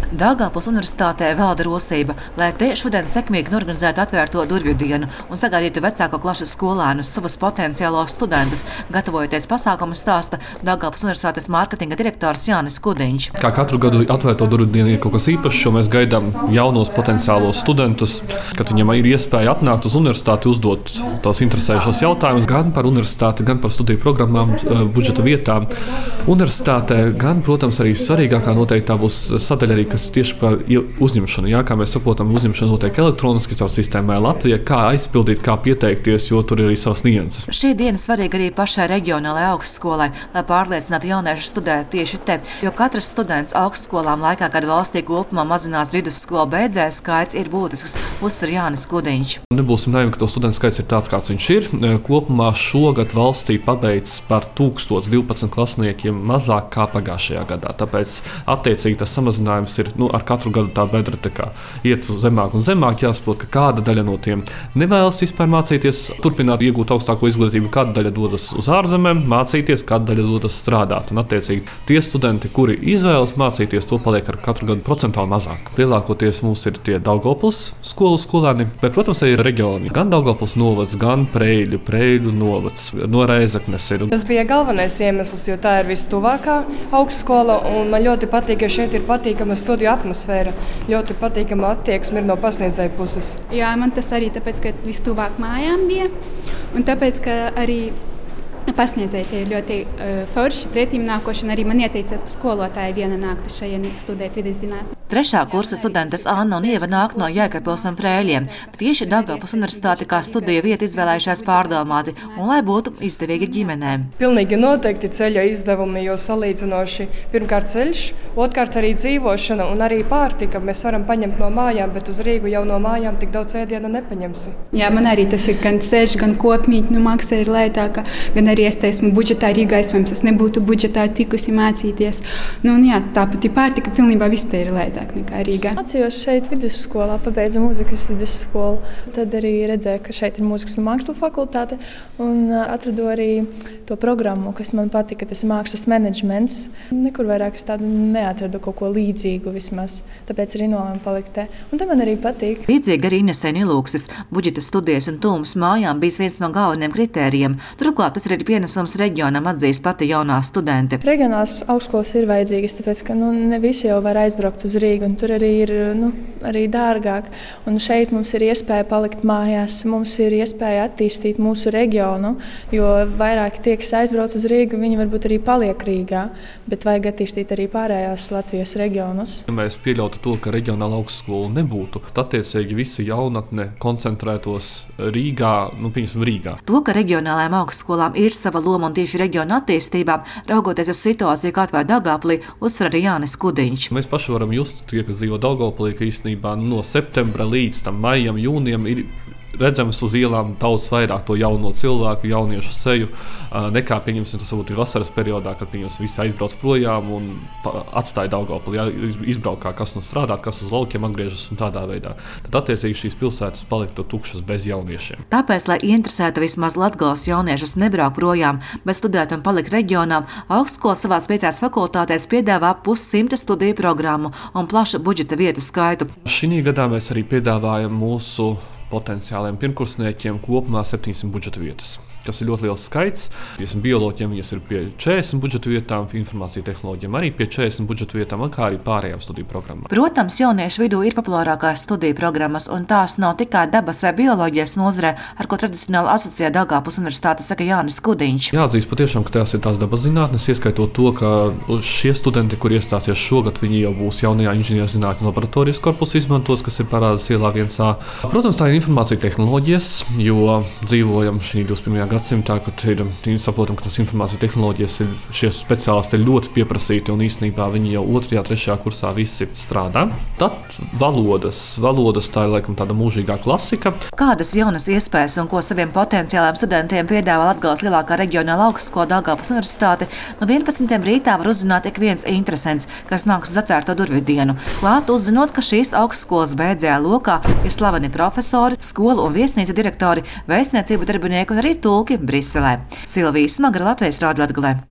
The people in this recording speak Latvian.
Daugavpils Universitātē valda rosība, lai te šodien sekmīgi norganizētu atvērto durvju dienu un sagaidītu vecāko klašu skolēnus, savus potenciālos studentus. Gatavojoties pasākumu stāsta Daugavpils Universitātes mārketinga direktors Jānis Kudiņš. Kā katru gadu atvērto durvju dienu ir kaut kas īpašs, jo mēs gaidām jaunos potenciālos studentus, kad viņiem ir iespēja atnākt uz universitāti, uzdot tos interesējušos jautājumus gan par universitāti, gan par studiju programmām, budžeta vietām. Universitātē gan, protams, arī svarīgākā noteikti tā būs sadaļa arī, kas tieši par uzņemšanu. Jā, kā mēs saprotam, uzņemšana notiek elektroniski caur sistēmai Latvijā, kā aizpildīt, kā pieteikties, jo tur ir arī savas nianses. Šī diena svarīga arī pašai reģionālajai augstskolai, lai pārliecinātu jauniešus studēt tieši te, jo katrs students augstskolām laikā, kad valstī kopumā mazinās vidusskolu beidzēju skaits, ir būtisks, uzsver Jānis Kudiņš. Nebūsim naivi, ka to studentu skaits ir tāds, kāds viņš ir. Kopumā šogad valstī pabeidz par 1012 klasniekiem mazāk kā pagājušajā gadā. Tāpēc attiecīgi tas samazinājums ir ar katru gadu tā bedra iet zemāk un zemāk. Jāsaprot, ka kāda daļa no tiem nevēlas vispār mācīties, turpināt iegūt augstāko izglītību, kāda daļa dodas uz ārzemēm mācīties, kāda daļa dodas strādāt. Un attiecīgi tie studenti, kuri izvēlas mācīties, to paliek ar katru gadu procentuāli mazāk. Lielākoties mums ir tie Daugavpils skolu skolēni, bet, protams, arī reģioni. Gan Daugavpils novads, gan Preļu novads, no Rēzeknes ir. Tas bija galvenais iemesls, jo tā ir vistuvākā augstskola, un man ļoti patīk, ka šeit ir patīkama studiju atmosfēra. Ļoti patīkama attieksme ir no pasniedzēju puses. Jā, man tas arī tāpēc, ka vistuvāk mājām bija, un tāpēc, ka arī pasniedzēji tie ir ļoti forši, pretīm nākoši, un arī man ieteica skolotāja viena nāktu šajien studēt vides zinātni. 3. kursa studentes Anna un Ieva nāk no Jēkabpils un Prēļiem. Tieši Daugavpils Universitāte kā studiju vietu izvēlējušās pārdomāti un lai būtu izdevīgi ģimenēm. Pilnīgi noteikti ceļa izdevumi, jo salīdzinoši pirmkārt ceļš, otrkārt arī dzīvošana un arī pārtika. Mēs varam paņemt no mājām, bet uz Rīgu jau no mājām tik daudz ēdiena nepaņemsi. Jā, man arī tas ir gan ceļš, gan kopmītņu maksa ir lētāka, gan arī es esmu budžetā Rīgā, es nebūtu budžetā tikusi mācīties. Jā, tāpat ir pārtika, pilnībā viss te ir lētāk nekā Rīgā. Mācījos šeit vidusskolā, pabeidzu mūzikas vidusskolu. Tad arī redzēju, ka šeit ir mūzikas un mākslu fakultāte un atradu arī to programmu, kas man patika, tas ir mākslas menedžments. Nekur vairāk es tādu neatradu kaut ko līdzīgu vismaz, tāpēc arī nolēmu palikt te. Un tā man arī patīk. Līdzīgi arī Inesēna Ilūksis, budžeta studijas un tūmas mājām bijis viens no galvenajiem kritērijiem. Turklāt tas ir arī pienesums reģionam, atzīst pati jaunā studente. Reģionālās augstskolas ir vajadzīgas, tāpēc, ka ne visi jau var aizbraukt uz Rīgu, un tur arī ir arī dārgāk. Un šeit mums ir iespēja palikt mājās, mums ir iespēja attīstīt mūsu reģionu, jo vairāk tie, kas aizbrauc uz Rīgu, viņi varbūt arī paliek Rīgā, bet vajag attīstīt arī pārējās Latvijas reģionus. Ja mēs pieļautu to, ka reģionāla augstskola nebūtu, tad attiecīgi visi jaunatne koncentrētos Rīgā, piemēram, Rīgā. To, ka reģionālajām augstskolām ir sava loma un tieši reģiona attīstībā, raugoties uz situāciju, kā atvēr Daugavpilī, uzsver arī Jānis Kudiņš. Mēs paši varam just, tie, kas dzīvo Daugavpilī, ka īstenībā no septembra līdz maijam, jūnijam ir redzams uz ielām daudz vairāk to jauno cilvēku, jauniešu seju, nekā, pieņemsim, tas varbūt ir vasaras periodā, kad visi aizbrauc projām un atstāja Daugavpili. Jā, izbraukā, kas strādāt, kas uz laukiem atgriežas un tādā veidā. Tad attiecīgi šīs pilsētas paliktu tukšas bez jauniešiem. Tāpēc, lai interesētu vismaz Latgales jauniešus nebraukt projām, bet studēt un palikt reģionām, augstskola savās 5 fakultātēs piedāvā 100 studiju programmu un plašu budžeta vietu skaitu. Šī gadā mēs arī piedāvājam mūsu potenciāliem pirmkursniekiem kopumā 700 budžeta vietas, kas ir ļoti liels skaits. Bioloģiem viņas ir pie 40 budžeta vietām, informācija tehnoloģiem arī pie 40 budžeta vietām, kā arī pārējām studiju programmām. Protams, jauniešu vidū ir populārākās studiju programmas, un tās nav tikai dabas vai bioloģijas nozarē, ar ko tradicionāli asociē Daugavpils Universitāte, saka Jānis Kudiņš. Jāatzīst patiešām, ka tās ir tās dabas zinātnes, ieskaitot to, ka šie studenti, kuri iestāsies šogad, viņi jau būs jaunajā inženierzinātņu laboratorijas korpusu izmantos, kas ir Parādas ielā 1A. Protams, tā ir informācija tehnoloģijas, jo dzīvojam šī 21. gadsimtā, kad saprotam, ka tas informācija tehnoloģijas ir šie speciālisti ir ļoti pieprasīti un īstenībā viņi jau 2., 3. kursā visi strādā. Tad valodas tā ir laikam tāda mūžīgā klasika. Kādas jaunas iespējas un ko saviem potenciāliem studentiem piedāvā Latgales lielākā reģionāla augstskola Daugavpils Universitāte, no 11. rītā var uzzināt ik viens interesants, kas nāks uz atvērto durvju dienu. Klāt uzzinot, ka šīs augstskolas beidzējā lokā ir slaveni profesori, skolu un viesnīcu direktori, vēstniecību darbinieki un arī tulki Briselē. Silvija Smagra, Latvijas Rādio Latgalē.